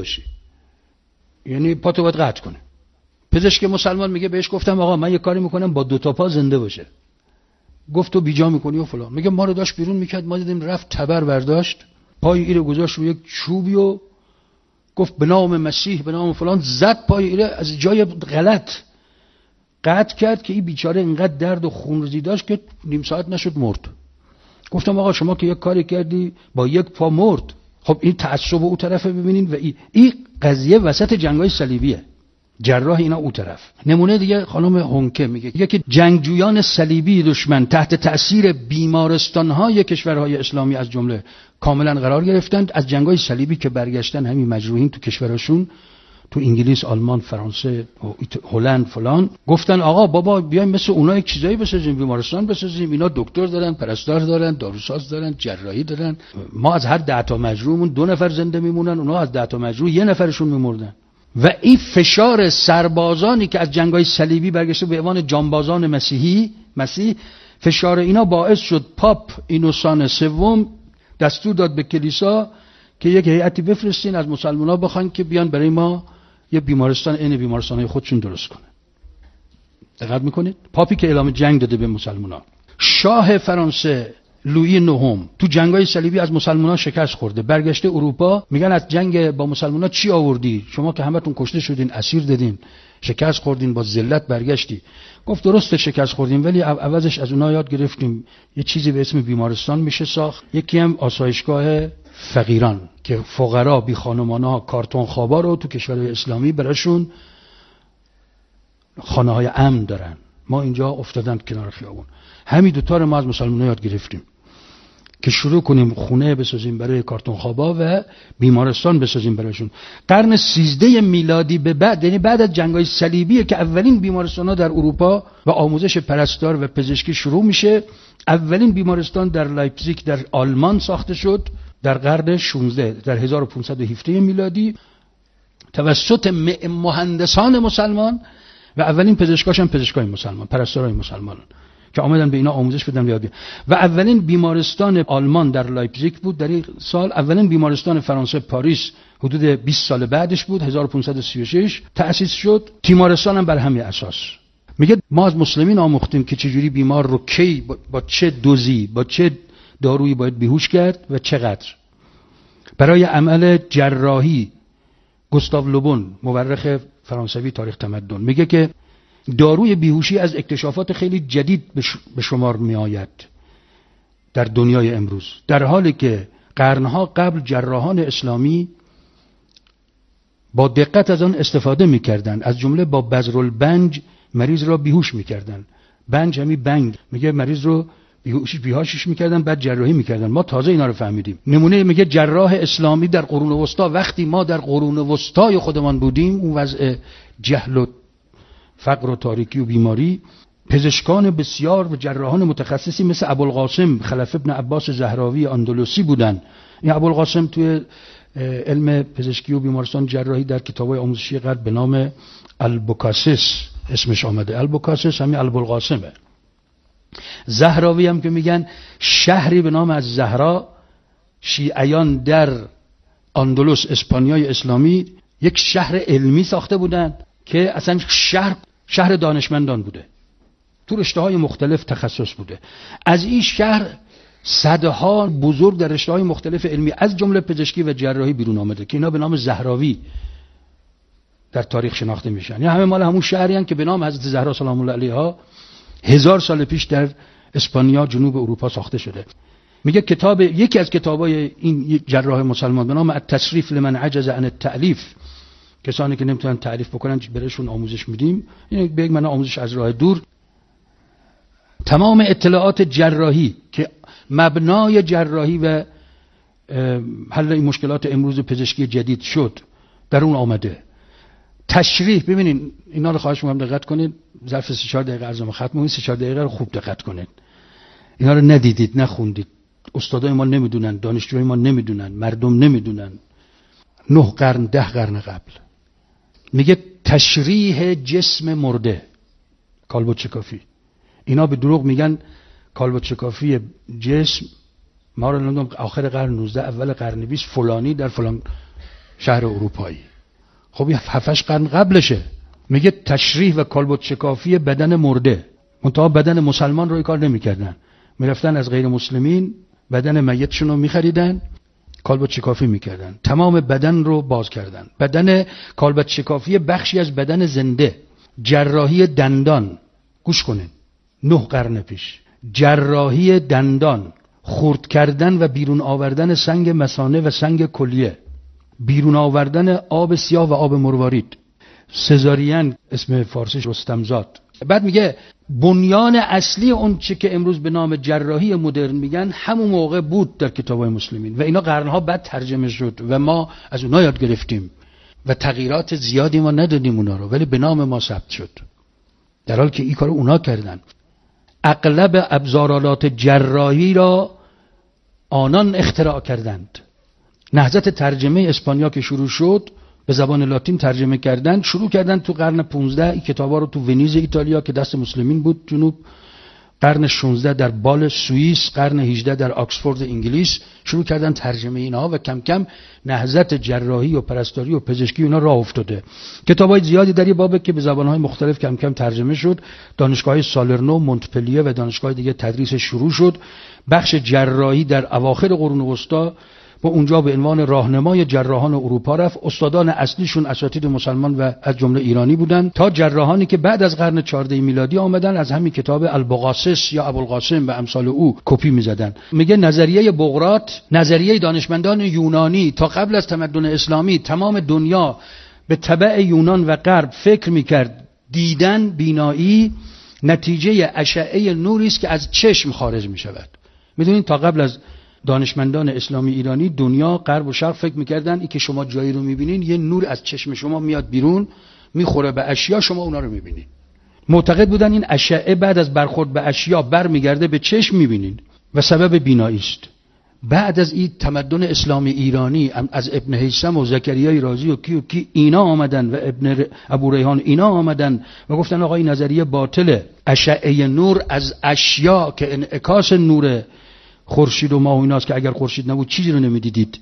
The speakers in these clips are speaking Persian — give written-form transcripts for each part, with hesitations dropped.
باشی، یعنی پاتو باید قطع کنه. پزشک مسلمان میگه بهش گفتم آقا من یه کاری میکنم با 2 تا پا زنده باشه. گفت تو بیجا میکنی و فلان. میگه ما رو داشت بیرون میکرد، ما دیدیم رفت تبر برداشت، پای ایره گذاشت روی یک چوبی و گفت به نام مسیح به نام فلان، زد پای ایره از جای غلط قطع کرد که این بیچاره اینقدر درد و خونریزی داشت که نیم ساعت نشد مرد. گفتم آقا شما که یک کاری کردی با 1 پا مرد. خب این تعصب او طرفه ببینین و این قضیه وسط جنگ‌های صلیبیه، جراح اینا او طرف. نمونه دیگه خانم هونکه میگه که جنگجویان صلیبی دشمن تحت تأثیر بیمارستان‌های کشورهای اسلامی از جمله کاملا قرار گرفتند. از جنگ‌های صلیبی که برگشتن همین مجروحین تو کشورشون، تو انگلیس، آلمان، فرانسه، هلند فلان، گفتن آقا بابا بیایم مثل اونا یک چیزایی بسازیم، بیمارستان بسازیم. اینا دکتر دارن، پرستار دارن، داروساز دارن، جراحی دارن. ما از هر 10 تا مجروحمون 2 نفر زنده میمونن، اونا از 10 تا مجروح 1 نفرشون میمردن. و این فشار سربازانی که از جنگ‌های صلیبی برگشته به عنوان جانبازان مسیح، فشار اینا باعث شد پاپ اینوسان سوم دستور داد به کلیسا که یک هیئتی بفرستین از مسلمان‌ها بخواین که بیان برای ما یه بیمارستان عین بیمارستان‌های خودشون درست کنه. دقت میکنید؟ پاپی که اعلام جنگ داده به مسلمان‌ها. شاه فرانسه لویی نهم تو جنگ‌های صلیبی از مسلمان‌ها شکست خورده، برگشته اروپا، میگن از جنگ با مسلمان‌ها چی آوردی؟ شما که همتون کشته شدین، اسیر دادین، شکست خوردین، با ذلت برگشتی. گفت درسته شکست خوردیم، ولی عوضش از اونها یاد گرفتیم یه چیزی به اسم بیمارستان میشه ساخت، یکی هم آسایشگاه فقیران که فقرا بی خانمان‌ها کارتون خوابا رو تو کشورهای اسلامی براشون خانه‌های امن دارن. ما اینجا افتادن کنار خیابون. همین دوتا رو ما از مسلمان‌ها یاد گرفتیم که شروع کنیم خونه بسازیم برای کارتون خوابا و بیمارستان بسازیم برایشون. قرن 13 میلادی به بعد، یعنی بعد از جنگ‌های صلیبیه که اولین بیمارستان‌ها در اروپا و آموزش پرستار و پزشکی شروع میشه. اولین بیمارستان در لایپزیگ در آلمان ساخته شد در قرن 16 در 1517 میلادی توسط مهندسان مسلمان و اولین پزشکاش هم پزشکای مسلمان، پرستارای مسلمان که آمدن به اینا آموزش بدن یاد. و اولین بیمارستان آلمان در لایپزیگ بود در این سال. اولین بیمارستان فرانسه پاریس حدود 20 سال بعدش بود، 1536 تأسیس شد. تیمارستان هم بر همین اساس. میگه ما از مسلمین آموختیم که چجوری بیمار رو کی با چه دوزی با چه دارویی باید بیهوش کرد و چقدر. برای عمل جراحی گوستاو لوبون مورخ فرانسوی تاریخ تمدن میگه که داروی بیهوشی از اکتشافات خیلی جدید به شمار می آید در دنیای امروز، در حالی که قرنها قبل جراحان اسلامی با دقت از آن استفاده می کردن. از جمله با بذرالبنج مریض را بیهوش می کردن. بنج همی بنگ، میگه مریض رو بیهوشش می کردن بعد جراحی می کردن. ما تازه اینا رو فهمیدیم. نمونه میگه جراح اسلامی در قرون وسطا، وقتی ما در قرون وسطای خودمان بودیم، اون وضع جهل و فقر و تاریکی و بیماری، پزشکان بسیار و جراحان متخصصی مثل ابوالقاسم خلف ابن عباس زهراوی اندلسی بودن. این ابوالقاسم توی علم پزشکی و بیمارستان جراحی در کتاب‌های آموزشی غرب به نام البوکاسیس اسمش آمده. البوکاسیس همین ابوالقاسمه. زهراوی هم که میگن شهری به نام از زهرا، شیعیان در اندلس اسپانیای اسلامی یک شهر علمی ساخته بودن که اصلا شهر دانشمندان بوده، تو رشته‌های مختلف تخصص بوده. از این شهر صدها بزرگ در رشته‌های مختلف علمی از جمله پزشکی و جراحی بیرون آمده که اینا به نام زهراوی در تاریخ شناخته میشن. یعنی همه مال همون شهری هستند که به نام حضرت زهرا سلام الله علیها 1000 سال پیش در اسپانیا جنوب اروپا ساخته شده. میگه یکی از کتابای این جراح مسلمان به نام التصریف لمن عجز عن التألیف، کسانی که نمیتونن تعریف بکنن برایشون آموزش میدیم. این به یک معنی آموزش از راه دور. تمام اطلاعات جراحی که مبنای جراحی و حل این مشکلات امروز پزشکی جدید شد در اون آمده. تشریح، ببینین اینا رو خواهش می‌کنم دقت کنید، ظرف 3-4 دقیقه عرضم ختم کنید. 3-4 دقیقه رو خوب دقت کنید. اینا رو ندیدید، نخوندید، استادای ما نمیدونن، دانشجوی ما نمیدونن، مردم نمیدونن. 9 قرن 10 قرن قبل میگه تشریح جسم مرده، کالبوچکافی. اینا به دروغ میگن کالبوچکافی جسم. ما رو نمیدونم آخر قرن 19 اول قرن 20 فلانی در فلان شهر اروپایی. خب 7-8 قرن قبلشه. میگه تشریح و کالبد شکافی بدن مرده. منتها بدن مسلمان رو کار نمی‌کردن. میرفتن از غیر مسلمین بدن میتشون رو می‌خریدن، کالبد شکافی می‌کردن. تمام بدن رو باز کردن. بدن کالبد شکافی بخشی از بدن زنده. جراحی دندان، گوش کنین، 9 قرن پیش جراحی دندان، خرد کردن و بیرون آوردن سنگ مثانه و سنگ کلیه، بیرون آوردن آب سیاه و آب مروارید، سزارین اسم فارسیش رستمزاد. بعد میگه بنیان اصلی اون چه که امروز به نام جراحی مدرن میگن همون موقع بود در کتابای مسلمین و اینا قرنها بعد ترجمه شد و ما از اونها یاد گرفتیم و تغییرات زیادی ما ندادیم اونا رو، ولی به نام ما ثبت شد، در حالی که این کارو اونا کردن. اغلب ابزارالات جراحی را آنان اختراع کردند. نهضت ترجمه اسپانیا که شروع شد به زبان لاتین ترجمه کردن، شروع کردن تو قرن 15 این کتابا رو تو ونیز ایتالیا که دست مسلمین بود جنوب، قرن 16 در بال سوئیس، قرن 18 در آکسفورد انگلیس شروع کردن ترجمه اینها و کم کم نهضت جراحی و پرستاری و پزشکی اینا راه افتاده. کتابای زیادی در این بابه که به زبانهای مختلف کم کم ترجمه شد. دانشگاه سالرنو، مونتپلیه و دانشگاه دیگه تدریس شروع شد. بخش جراحی در اواخر قرون وسطا با اونجا به عنوان راهنمای جراحان اروپا رفت. استادان اصلیشون اساتید مسلمان و از جمله ایرانی بودن تا جراحانی که بعد از قرن 14 میلادی آمدن از همین کتاب البقاسس یا ابوالقاسم و امثال او کپی می‌زدن. میگه نظریه بقراط، نظریه دانشمندان یونانی تا قبل از تمدن اسلامی، تمام دنیا به تبع یونان و غرب فکر می‌کرد دیدن، بینایی نتیجه اشعه نوری است که از چشم خارج می‌شود. می‌دونید تا قبل از دانشمندان اسلامی ایرانی دنیا غرب و شرق فکر میکردن این که شما جایی رو میبینین یه نور از چشم شما میاد بیرون میخوره به اشیا، شما اونا رو میبینین. معتقد بودن این اشعه بعد از برخورد به اشیا برمیگرده به چشم میبینین و سبب بینایی است. بعد از این تمدن اسلامی ایرانی از ابن هیثم و زکریای رازی و کی اینا آمدن و ابن ابو ریحان اینا آمدن و گفتن آقا این نظریه باطله. اشعه نور از اشیا که انعکاس نور خورشید و ماه و ایناست که اگر خورشید نبود چیزی رو نمیدیدید.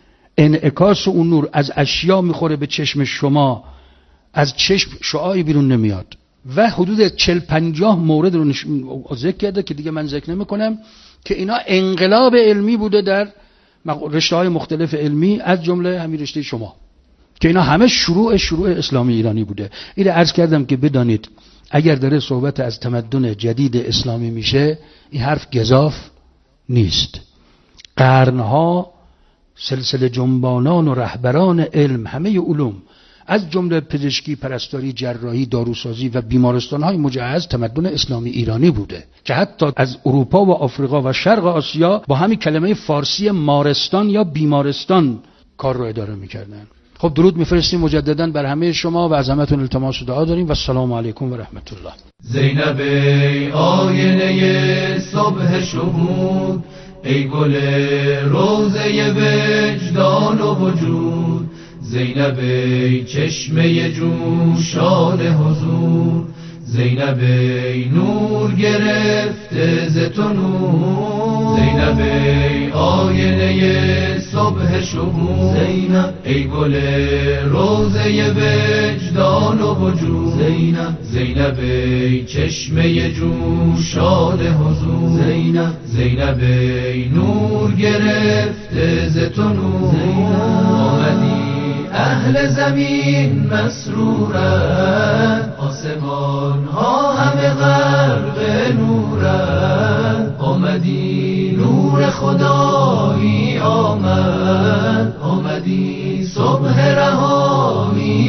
انعکاس اون نور از اشیا میخوره به چشم شما، از چشم شعاعی بیرون نمیاد. و حدود 40-50 مورد رو ذکر کرده که دیگه من ذکر نمیکنم که اینا انقلاب علمی بوده در رشته‌های مختلف علمی، از جمله همین رشته شما، که اینا همه شروع اسلامی ایرانی بوده. اینو عرض کردم که بدانید اگر داره صحبت از تمدن جدید اسلامی میشه این حرف گزاف نیست. قرنها سلسله جنبانان و رهبران علم، همه علوم از جمله پزشکی، پرستاری، جراحی، داروسازی و بیمارستان‌های مجهز تمدن اسلامی ایرانی بوده که حتی از اروپا و آفریقا و شرق آسیا با همین کلمه فارسی مارستان یا بیمارستان کار رو اداره می‌کردن. خب درود می‌فرستیم مجدداً بر همه شما و از همتون التماس و دعا داریم و السلام علیکم و رحمت الله. زینب آینه صبح شهود، ای گل روزه وجدان و وجود، زینب چشمه جوشان حضور، زینب نور گرفته ز تو نور، زینب آینه صبح شهود، زینب ای گل روزه وجدان و وجود، زینب زینب چشمه جوشان حضور، زینب زینب نور گرفته ز تو نور، آمدی اهل زمین مسرورند، آسمان ها همه غرق نورند، آمدی نور خدایی آمد، آمدی صبح رهایی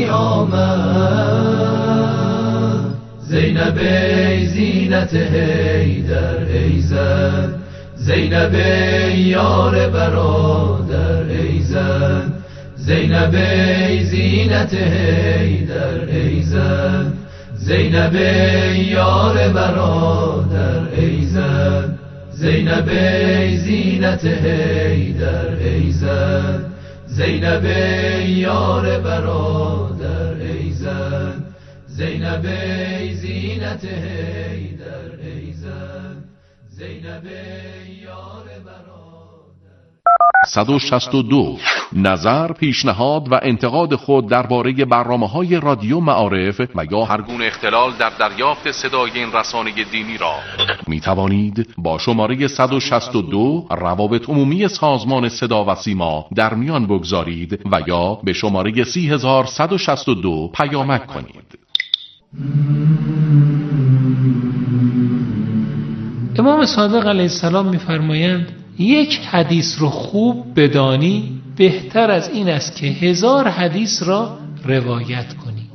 آمد، زینب زینت حیدر ای زن، زینب یار برادر ای زن، زینب زینت حیدر ای زن، زینب یار برادر ای زن، زینب زینت حیدر ای زن، زینب یار برادر ای زن، زینب زینت حیدر ای زن، زینب یار برادر. 162 نظر، پیشنهاد و انتقاد خود درباره برنامه‌های رادیو معارف و یا هر گونه اختلال در دریافت صدای این رسانه دینی را می توانید با شماره 162 روابط عمومی سازمان صدا و سیما در میان بگذارید و یا به شماره 3162 پیامک کنید. امام صادق علیه السلام می‌فرمایند یک حدیث رو خوب بدانی بهتر از این است که 1000 حدیث را روایت کنی.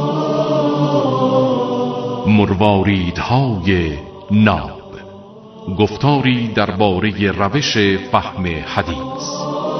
مرواریدهای ناب، گفتاری درباره روش فهم حدیث.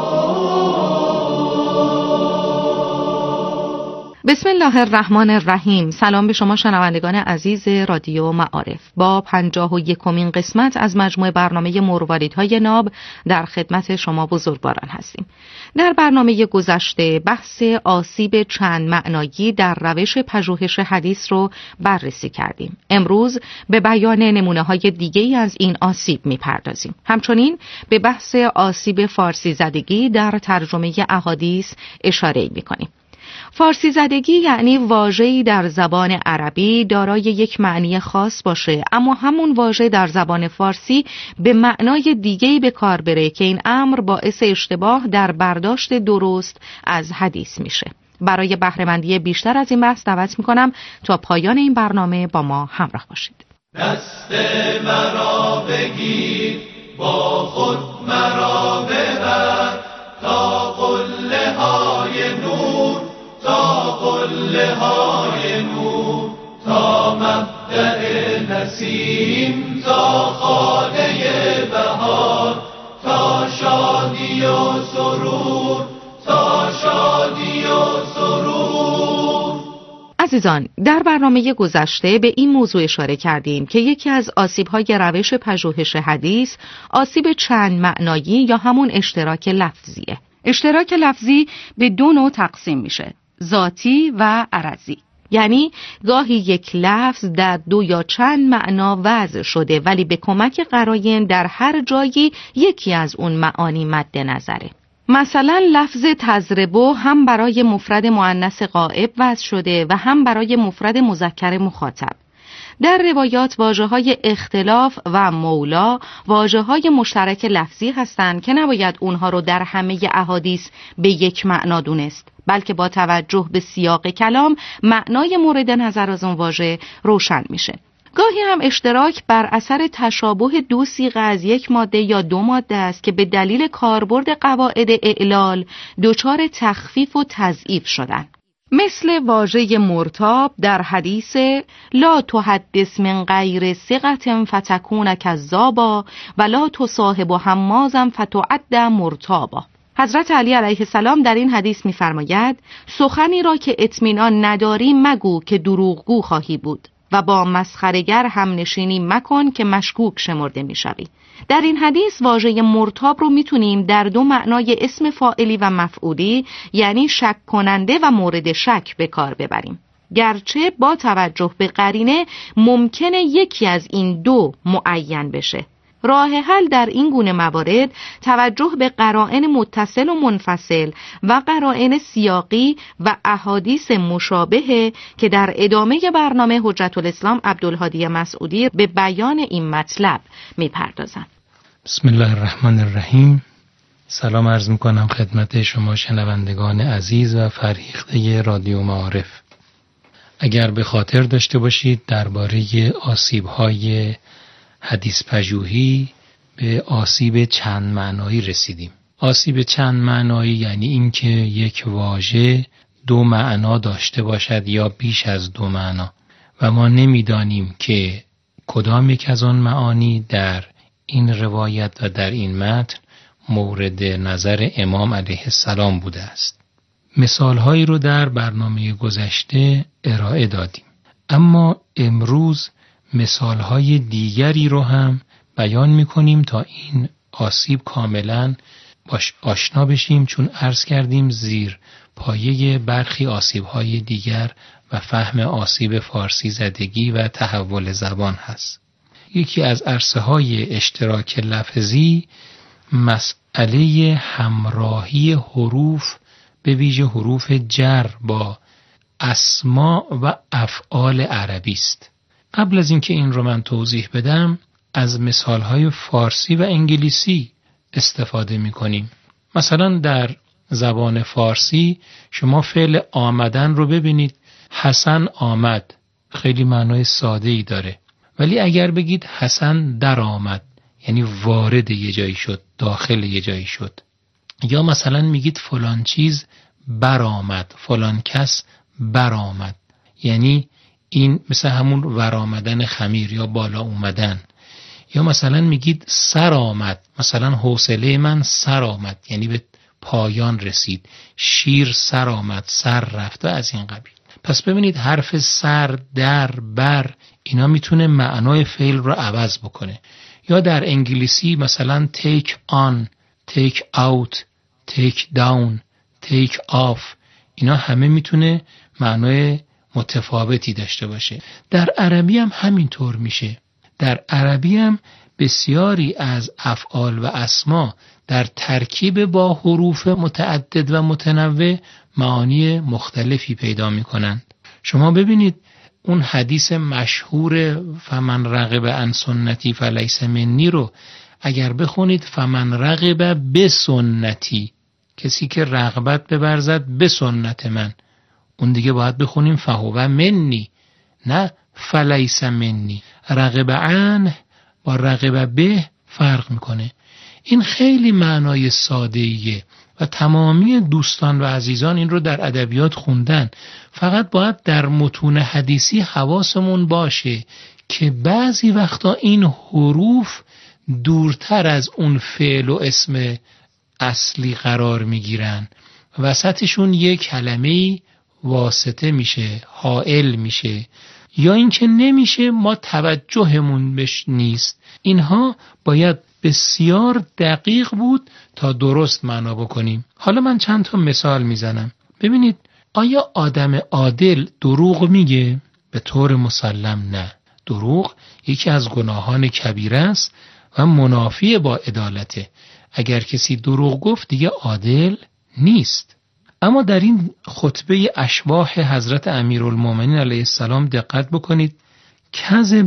بسم الله الرحمن الرحیم. سلام به شما شنوندگان عزیز رادیو معارف. با 51مین قسمت از مجموعه برنامه مرواریدهای ناب در خدمت شما بزرگواران هستیم. در برنامه گذشته بحث آسیب چند معنایی در روش پژوهش حدیث رو بررسی کردیم. امروز به بیان نمونه‌های دیگه‌ای از این آسیب می‌پردازیم. همچنین به بحث آسیب فارسی زدگی در ترجمه احادیث اشاره می‌کنیم. فارسی زدگی یعنی واژه‌ای در زبان عربی دارای یک معنی خاص باشه اما همون واژه در زبان فارسی به معنای دیگه‌ای به کار بره که این امر باعث اشتباه در برداشت درست از حدیث میشه. برای بهره‌مندی بیشتر از این بحث دعوت میکنم تا پایان این برنامه با ما همراه باشید. دست مرا بگیر، با خود مرا ببر، تا قله های نور، تا قله های نور، تا مبدأ نسیم، تا خانه بهار، تا شادی و سرور، تا شادی و سرور. عزیزان، در برنامه گذشته به این موضوع اشاره کردیم که یکی از آسیب‌های روش پژوهش حدیث آسیب چند معنایی یا همون اشتراک لفظیه. اشتراک لفظی به دو نوع تقسیم میشه: ذاتی و عرضی. یعنی گاهی یک لفظ در دو یا چند معنا وضع شده ولی به کمک قرائن در هر جایی یکی از اون معانی مد نظره. مثلا لفظ تضربو هم برای مفرد مؤنث غائب وضع شده و هم برای مفرد مذکر مخاطب. در روایات واژه‌های اختلاف و مولا واژه‌های مشترک لفظی هستند که نباید اونها رو در همه احادیث به یک معنا دونست، بلکه با توجه به سیاق کلام معنای مورد نظر از اون واژه روشن میشه. گاهی هم اشتراک بر اثر تشابه دو صیغه از یک ماده یا دو ماده است که به دلیل کاربرد قواعد اعلال دچار تخفیف و تضعیف شدن. مثل واژه مرتاب در حدیث لا تحدث من غیر ثقة فتکون کذابا و لا تصاحب حمازا فتعد مرتابا. حضرت علی علیه السلام در این حدیث می‌فرماید سخنی را که اطمینان نداری مگو که دروغگو خواهی بود و با مسخره‌گر هم نشینی مکن که مشکوک شمرده می‌شوی. در این حدیث واژه مرتاب رو میتونیم در دو معنای اسم فاعلی و مفعولی یعنی شک کننده و مورد شک به کار ببریم، گرچه با توجه به قرینه ممکنه یکی از این دو معین بشه. راه حل در این گونه موارد توجه به قرائن متصل و منفصل و قرائن سیاقی و احادیث مشابهه که در ادامه برنامه حجت الاسلام عبدالهادی مسعودی به بیان این مطلب میپردازم. بسم الله الرحمن الرحیم. سلام عرض میکنم خدمت شما شنوندگان عزیز و فرهیخته رادیو معارف. اگر به خاطر داشته باشید درباره آسیب‌های حدیث پژوهی به آسیب چند معنایی رسیدیم. آسیب چند معنایی یعنی اینکه یک واژه دو معنا داشته باشد یا بیش از دو معنا و ما نمیدانیم که کدام یک از آن معانی در این روایت و در این متن مورد نظر امام علیه السلام بوده است. مثالهایی رو در برنامه گذشته ارائه دادیم، اما امروز مثالهای دیگری رو هم بیان میکنیم تا این آسیب کاملا باش آشنا بشیم، چون عرض کردیم زیر پایه برخی آسیبهای دیگر و فهم آسیب فارسی زدگی و تحول زبان هست. یکی از عرصه‌های اشتراک لفظی مسئله همراهی حروف به ویژه حروف جر با اسما و افعال عربی است. قبل از اینکه این رو من توضیح بدم از مثالهای فارسی و انگلیسی استفاده می‌کنیم. مثلا در زبان فارسی شما فعل آمدن رو ببینید، حسن آمد، خیلی معنای ساده‌ای داره. ولی اگر بگید حسن در آمد، یعنی وارد یه جایی شد، داخل یه جایی شد. یا مثلا میگید فلان چیز برآمد، فلان کس برآمد، یعنی این مثل همون ورآمدن خمیر یا بالا اومدن. یا مثلا میگید سر آمد، مثلا حوصله من سر آمد، یعنی به پایان رسید. شیر سر آمد، سر رفت و از این قبیل. پس ببینید حرف سر، در، بر اینا میتونه معنای فعل رو عوض بکنه. یا در انگلیسی مثلا take on، take out، take down، take off، اینا همه میتونه معنای متفاوتی داشته باشه. در عربی هم همینطور میشه. در عربی هم بسیاری از افعال و اسما در ترکیب با حروف متعدد و متنوع معانی مختلفی پیدا میکنند. شما ببینید اون حدیث مشهور فمن رغب عن سنتی فلیس منی رو اگر بخونید فمن رغب به سنتی، کسی که رغبت بورزد به سنت من، اون دیگه باید بخونیم فهو منی، نه فلیس منی. رغب عنه با رغب به فرق میکنه. این خیلی معنای ساده‌ایه و تمامی دوستان و عزیزان این رو در ادبیات خوندن. فقط باید در متون حدیثی حواسمون باشه که بعضی وقتا این حروف دورتر از اون فعل و اسم اصلی قرار میگیرن، وسطشون یک کلمه واسطه میشه، حائل میشه، یا اینکه نمیشه، ما توجهمون بهش نیست. اینها باید بسیار دقیق بود تا درست معنا بکنیم. حالا من چند تا مثال میزنم. ببینید آیا آدم عادل دروغ میگه؟ به طور مسلم نه. دروغ یکی از گناهان کبیره است و منافی با عدالته. اگر کسی دروغ گفت دیگه عادل نیست. اما در این خطبه اشباح حضرت امیرالمومنین علیه السلام دقت بکنید. کذب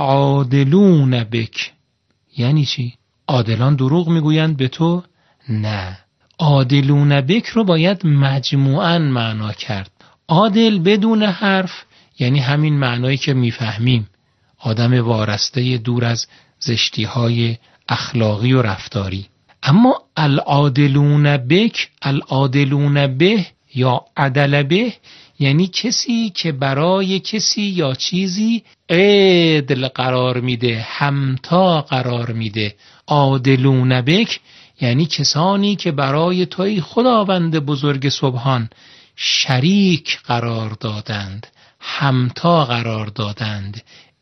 العادلون بک، یعنی چی؟ عادلان دروغ میگویند به تو؟ نه. عادلون بک رو باید مجموعاً معنا کرد. عادل بدون حرف یعنی همین معنایی که میفهمیم، آدم وارسته دور از زشتی‌های اخلاقی و رفتاری. اما العادلون بک، العادلون به یا عدل به، یعنی کسی که برای کسی یا چیزی عدل قرار میده، همتا قرار میده. عادلون بک یعنی کسانی که برای توی خداوند بزرگ سبحان شریک قرار دادند، همتا قرار دادند،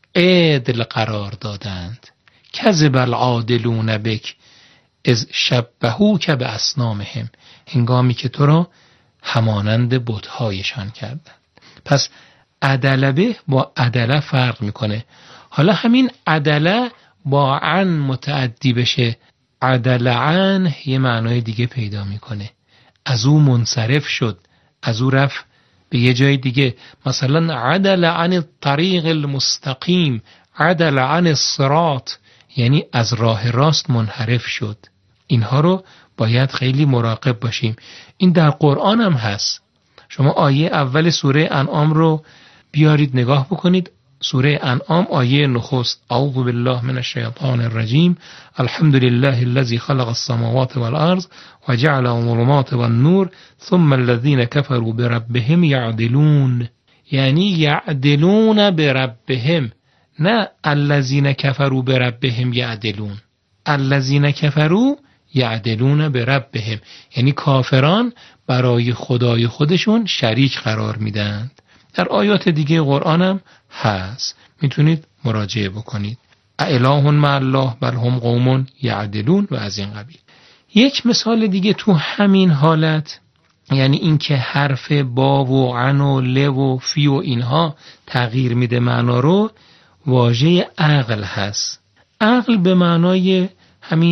عدل قرار دادند. کذب العادلون بک از شبهوک به اصنامهم، هنگامی که تو را همانند بت‌هایشان کردند. پس عدلبه با عدله فرق میکنه. حالا همین عدله با عن متعدی بشه، عدل عن یه معنای دیگه پیدا میکنه. از او منصرف شد، از او رفت به یه جای دیگه. مثلا عدل عن الطریق المستقیم، عدل عن الصراط، یعنی از راه راست منحرف شد. اینها رو باید خیلی مراقب باشیم. این در قرآن هم هست. شما آیه اول سوره انعام رو بیارید نگاه بکنید. سوره انعام آیه نخست، اعوذ بالله من الشیطان الرجیم، الحمد لله الذی خلق السماوات والارض وجعل الظلمات والنور ثم الذين كفروا بربهم يعدلون، یعنی یعدلون بربهم، نه الذين كفروا بربهم یعدلون. الذين كفروا یعدلون بربهم یعنی کافران برای خدای خودشون شریک قرار میدند. در آیات دیگه قرآن هم هست، میتونید مراجعه بکنید. اله مع الله بل هم قوم یعدلون و از این قبیل. یک مثال دیگه تو همین حالت، یعنی این که حرف با و عن و ل و فی و اینها تغییر میده معنا رو، واژه عقل هست. عقل به معنای همین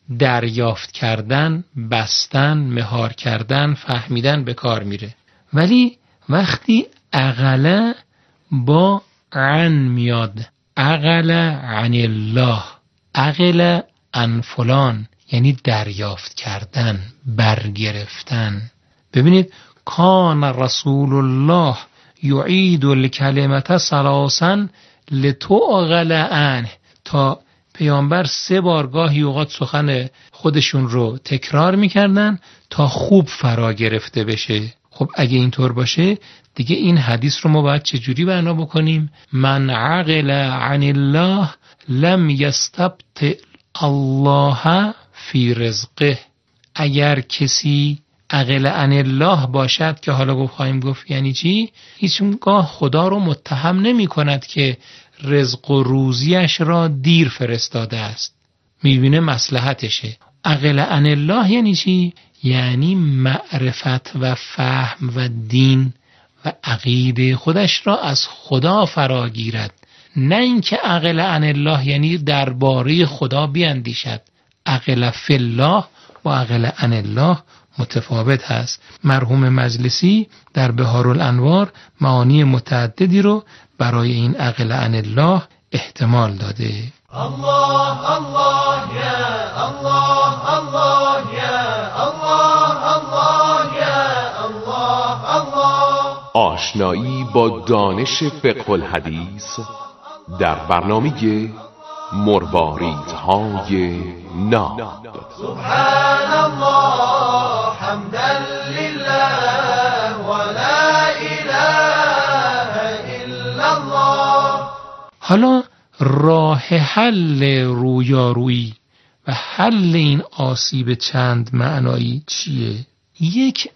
دریافت کردن، بستن، مهار کردن، فهمیدن به کار میره. ولی وقتی عقل با عن میاد، عقل عن الله، عقل عن فلان، یعنی دریافت کردن، برگرفتن. ببینید کان رسول الله یعید الکلمة ثلاثا لتعقل عنه، تا پیامبر 3 بار گاهی اوقات سخن خودشون رو تکرار میکردن تا خوب فرا گرفته بشه. خب اگه اینطور باشه دیگه این حدیث رو ما باید چجوری بنا بکنیم؟ من عقل عن الله لم یستبطئ الله فی رزقه. اگر کسی عقل عن الله باشد، که حالا خواهیم گفت یعنی چی، هیچگاه خدا رو متهم نمی کند که رزق و روزیش را دیر فرستاده است، میبینه مصلحتشه. عقل عن الله یعنی چی؟ یعنی معرفت و فهم و دین و عقیده خودش را از خدا فرا گیرد، نه اینکه عقل عن الله یعنی درباره خدا بیندیشد. عقل فی الله و عقل عن الله متفاوت هست. مرحوم مجلسی در بهارالانوار معانی متعددی رو برای این عقل عن الله احتمال داده. الله الله یا الله الله یا الله الله یا الله الله. آشنایی با دانش فقه الحدیث در برنامه مرواریدهای ناب. سبحان الله حمدا لله و لا اله الا الله. حالا راه حل رویارویی و حل این آسیب چند معنایی چیه؟ یک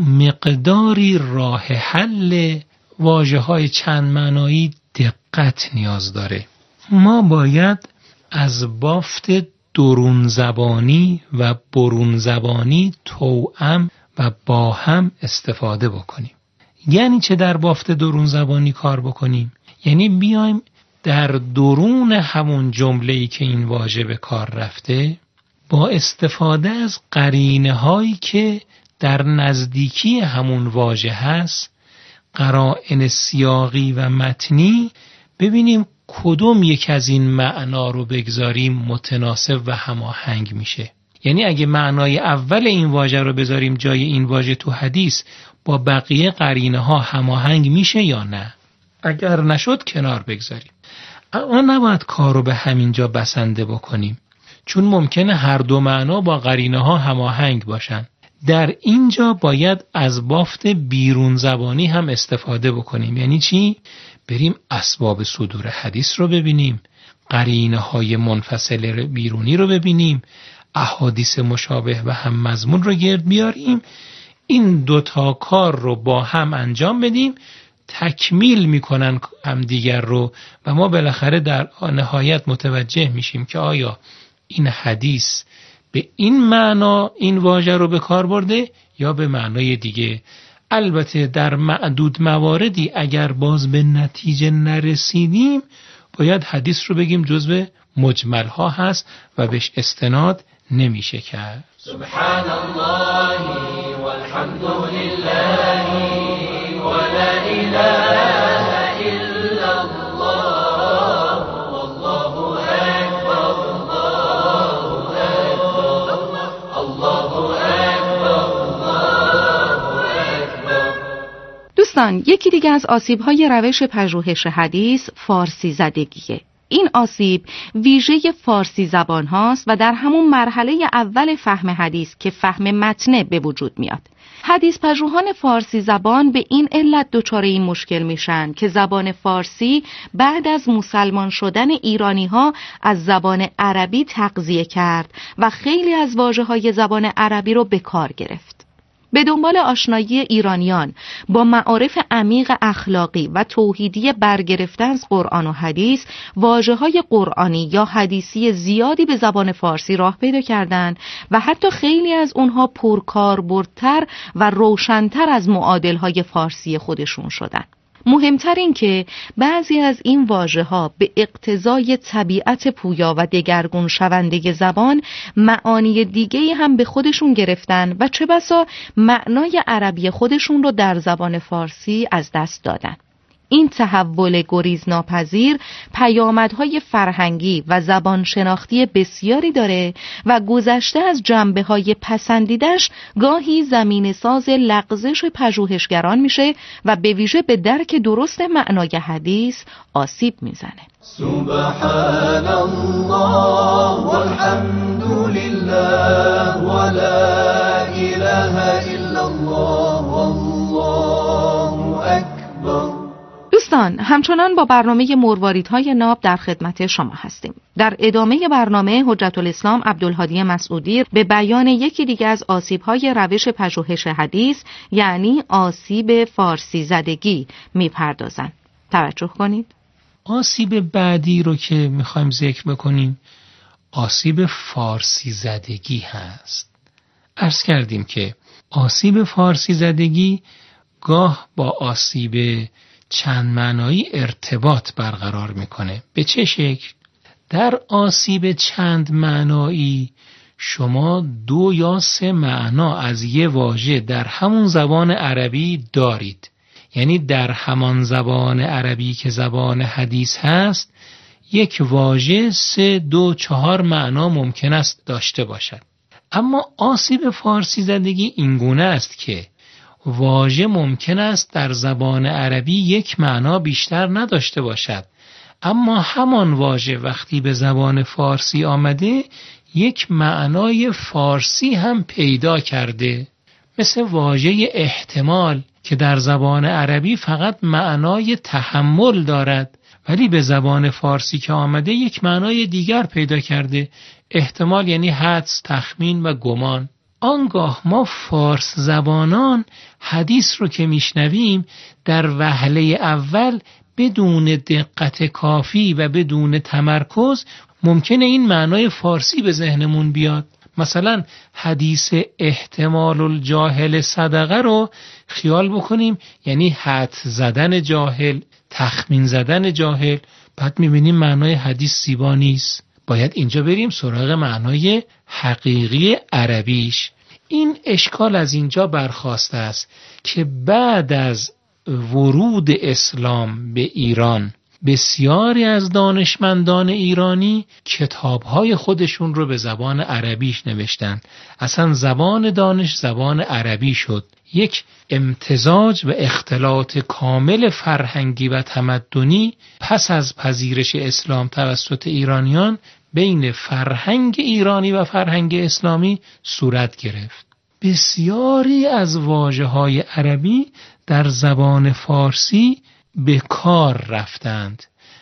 مقداری راه حل واژه‌های چند معنایی دقت نیاز داره. ما باید از بافت درون زبانی و برون زبانی توأم و با هم استفاده بکنیم. یعنی چه در بافت درون زبانی کار بکنیم؟ یعنی بیایم در درون همون جمله‌ای که این واژه به کار رفته با استفاده از قرینه هایی که در نزدیکی همون واژه هست، قرائن سیاقی و متنی، ببینیم کدوم یک از این معنا رو بگذاریم متناسب و هماهنگ میشه. یعنی اگه معنای اول این واژه رو بذاریم جای این واژه تو حدیث، با بقیه قرینه ها هماهنگ میشه یا نه؟ اگر نشد کنار بگذاریم. اما نباید کار رو به همین جا بسنده بکنیم، چون ممکنه هر دو معنا با قرینه ها هماهنگ باشن. در اینجا باید از بافت بیرون زبانی هم استفاده بکنیم. یعنی چی؟ بریم اسباب صدور حدیث رو ببینیم، قرینه های منفصل بیرونی رو ببینیم، احادیث مشابه و هم مضمون رو گرد بیاریم، این 2 کار رو با هم انجام بدیم، تکمیل میکنن هم دیگر رو و ما بالاخره در نهایت متوجه میشیم که آیا این حدیث به این معنا این واژه رو به کار برده یا به معنای دیگه. البته در معدود مواردی اگر باز به نتیجه نرسیدیم باید حدیث رو بگیم جزو مجمل ها هست و بهش استناد نمیشه کرد. سبحان الله والحمد لله و لا اله الا الله والله اکبر الله اکبر الله اکبر. دوستان، یکی دیگه از آسیب‌های روش پژوهش حدیث فارسی زدگیه. این آسیب ویژه فارسی زبان هاست و در همون مرحله اول فهم حدیث که فهم متن به وجود میاد. حدیث پژوهان فارسی زبان به این علت دچار این مشکل میشن که زبان فارسی بعد از مسلمان شدن ایرانی ها از زبان عربی تغذیه کرد و خیلی از واژه‌های زبان عربی رو به کار گرفت. به دنبال آشنایی ایرانیان با معارف عمیق اخلاقی و توحیدی برگرفته از قرآن و حدیث، واژه‌های قرآنی یا حدیثی زیادی به زبان فارسی راه پیدا کردند و حتی خیلی از اونها پرکاربردتر و روشن‌تر از معادل‌های فارسی خودشون شدند. مهمتر این که بعضی از این واژه‌ها به اقتضای طبیعت پویا و دگرگون شونده زبان معانی دیگه‌ای هم به خودشون گرفتن و چه بسا معنای عربی خودشون رو در زبان فارسی از دست دادن. این تحول گریزناپذیر پیامدهای فرهنگی و زبان شناختی بسیاری داره و گذشته از جنبه‌های پسندیدش گاهی زمین ساز لغزش پژوهشگران میشه و به ویژه به درک درست معنای حدیث آسیب میزنه. سبحان الله والحمد لله ولا اله الا الله والله اکبر. دوستان، همچنان با برنامه مرواریدهای ناب در خدمت شما هستیم. در ادامه برنامه حجت الاسلام عبدالهادی مسعودی به بیان یکی دیگه از آسیب‌های روش پژوهش حدیث یعنی آسیب فارسی زدگی میپردازن. توجه کنید. آسیب بعدی رو که میخوایم ذکر بکنیم آسیب فارسی زدگی هست. عرض کردیم که آسیب فارسی زدگی گاه با آسیب چند معنایی ارتباط برقرار میکنه. به چه شکل؟ در آسیب چند معنایی شما 2 یا 3 معنا از یه واژه در همون زبان عربی دارید. یعنی در همان زبان عربی که زبان حدیث هست یک واژه 3 2 4 معنا ممکن است داشته باشد. اما آسیب فارسی زدگی اینگونه است که واژه ممکن است در زبان عربی یک معنا بیشتر نداشته باشد، اما همان واژه وقتی به زبان فارسی آمده یک معنای فارسی هم پیدا کرده. مثل واژه احتمال که در زبان عربی فقط معنای تحمل دارد ولی به زبان فارسی که آمده یک معنای دیگر پیدا کرده. احتمال یعنی حدس، تخمین و گمان. آنگاه ما فارس زبانان حدیث رو که میشنویم در وهله اول بدون دقت کافی و بدون تمرکز ممکنه این معنای فارسی به ذهنمون بیاد. مثلا حدیث احتمال الجاهل صدقه رو خیال بکنیم یعنی حدس زدن جاهل، تخمین زدن جاهل، بعد میبینیم معنای حدیث زیبا نیست. باید اینجا بریم سراغ معنای حقیقی عربیش. این اشکال از اینجا برخاسته است که بعد از ورود اسلام به ایران بسیاری از دانشمندان ایرانی کتاب‌های خودشون رو به زبان عربیش نوشتند. اصلا زبان دانش زبان عربی شد. یک امتزاج و اختلاط کامل فرهنگی و تمدنی پس از پذیرش اسلام توسط ایرانیان بین فرهنگ ایرانی و فرهنگ اسلامی صورت گرفت. بسیاری از واژه‌های عربی در زبان فارسی به کار رفتند.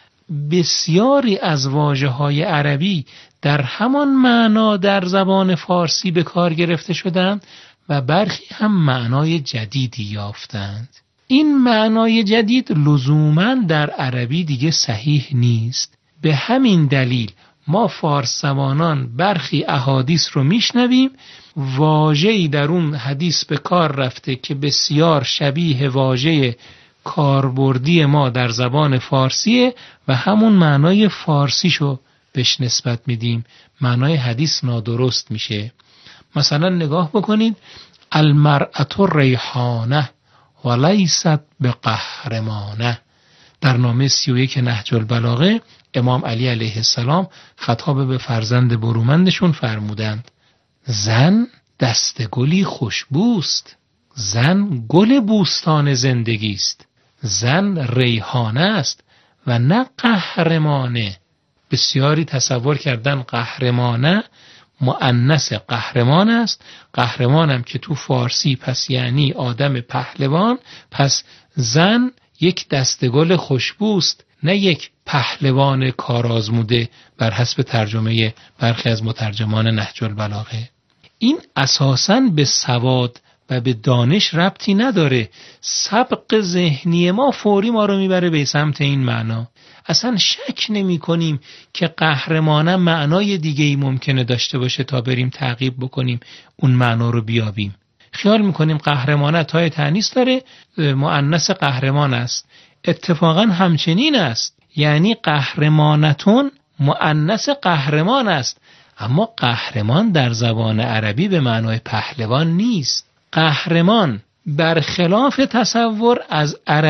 بسیاری از واژه‌های عربی در همان معنا در زبان فارسی به کار گرفته شدند و برخی هم معنای جدیدی یافتند. این معنای جدید لزوماً در عربی دیگه صحیح نیست. به همین دلیل ما فارس زبانان برخی احادیث رو میشنویم، واژه‌ای در اون حدیث به کار رفته که بسیار شبیه واژه کاربردی ما در زبان فارسیه و همون معنای فارسیشو بهش نسبت میدیم. معنای حدیث نادرست میشه. مثلا نگاه بکنید المرأة ریحانه ولیست بقهرمانه. در نامه 31 نهج البلاغه امام علی علیه السلام خطاب به فرزند برومندشون فرمودند زن دستگلی خوشبوست، زن گل بوستان زندگی است، زن ریحانه است و نه قهرمانه. بسیاری تصور کردن قهرمانه مؤنث قهرمان است. قهرمانم که تو فارسی پس یعنی آدم پهلوان، پس زن یک دستگل خوشبوست نه یک پهلوان کارآزموده بر حسب ترجمه برخی از مترجمان نهج البلاغه. این اساساً به سواد و به دانش ربطی نداره. سبق ذهنی ما فوری ما رو میبره به سمت این معنا. اصلا شک نمی کنیم که قهرمانه معنای دیگه‌ای ممکنه داشته باشه تا بریم تعقیب بکنیم اون معنا رو بیابیم. خیال میکنیم قهرمانه تای تانیث داره، مؤنث قهرمان است. اتفاقا همچنین است. یعنی قهرمانتون مؤنث قهرمان است، اما قهرمان در زبان عربی به معنای پهلوان نیست. قهرمان برخلاف تصور از عربی